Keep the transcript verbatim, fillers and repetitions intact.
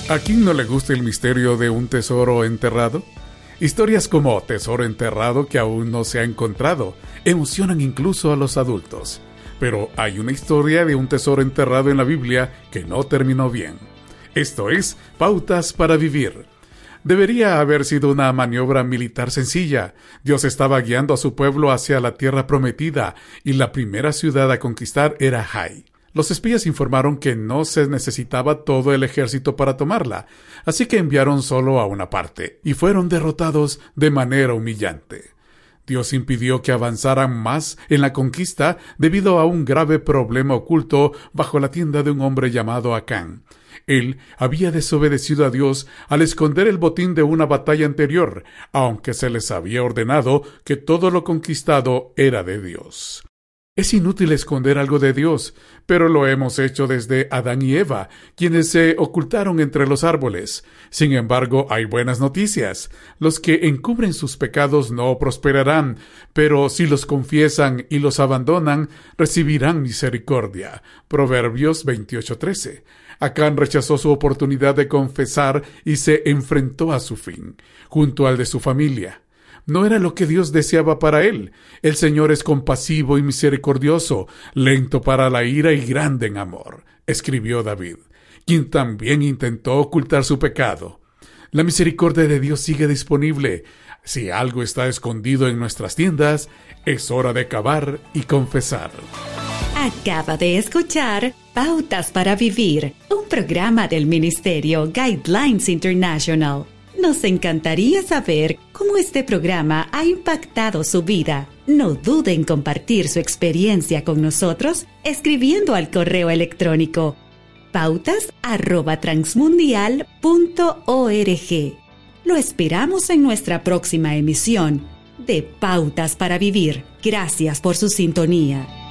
¿A quién no le gusta el misterio de un tesoro enterrado? Historias como Tesoro enterrado que aún no se ha encontrado emocionan incluso a los adultos. Pero hay una historia de un tesoro enterrado en la Biblia que no terminó bien. Esto es Pautas para Vivir. Debería haber sido una maniobra militar sencilla. Dios estaba guiando a su pueblo hacia la tierra prometida y la primera ciudad a conquistar era Hai. Los espías informaron que no se necesitaba todo el ejército para tomarla, así que enviaron solo a una parte, y fueron derrotados de manera humillante. Dios impidió que avanzaran más en la conquista debido a un grave problema oculto bajo la tienda de un hombre llamado Acán. Él había desobedecido a Dios al esconder el botín de una batalla anterior, aunque se les había ordenado que todo lo conquistado era de Dios. Es inútil esconder algo de Dios, pero lo hemos hecho desde Adán y Eva, quienes se ocultaron entre los árboles. Sin embargo, hay buenas noticias. Los que encubren sus pecados no prosperarán, pero si los confiesan y los abandonan, recibirán misericordia. Proverbios veintiocho trece. Acán rechazó su oportunidad de confesar y se enfrentó a su fin, junto al de su familia. No era lo que Dios deseaba para él. El Señor es compasivo y misericordioso, lento para la ira y grande en amor, escribió David, quien también intentó ocultar su pecado. La misericordia de Dios sigue disponible. Si algo está escondido en nuestras tiendas, es hora de cavar y confesar. Acaba de escuchar Pautas para Vivir, un programa del Ministerio Guidelines International. Nos encantaría saber cómo este programa ha impactado su vida. No dude en compartir su experiencia con nosotros escribiendo al correo electrónico pautas arroba transmundial punto org. Lo esperamos en nuestra próxima emisión de Pautas para Vivir. Gracias por su sintonía.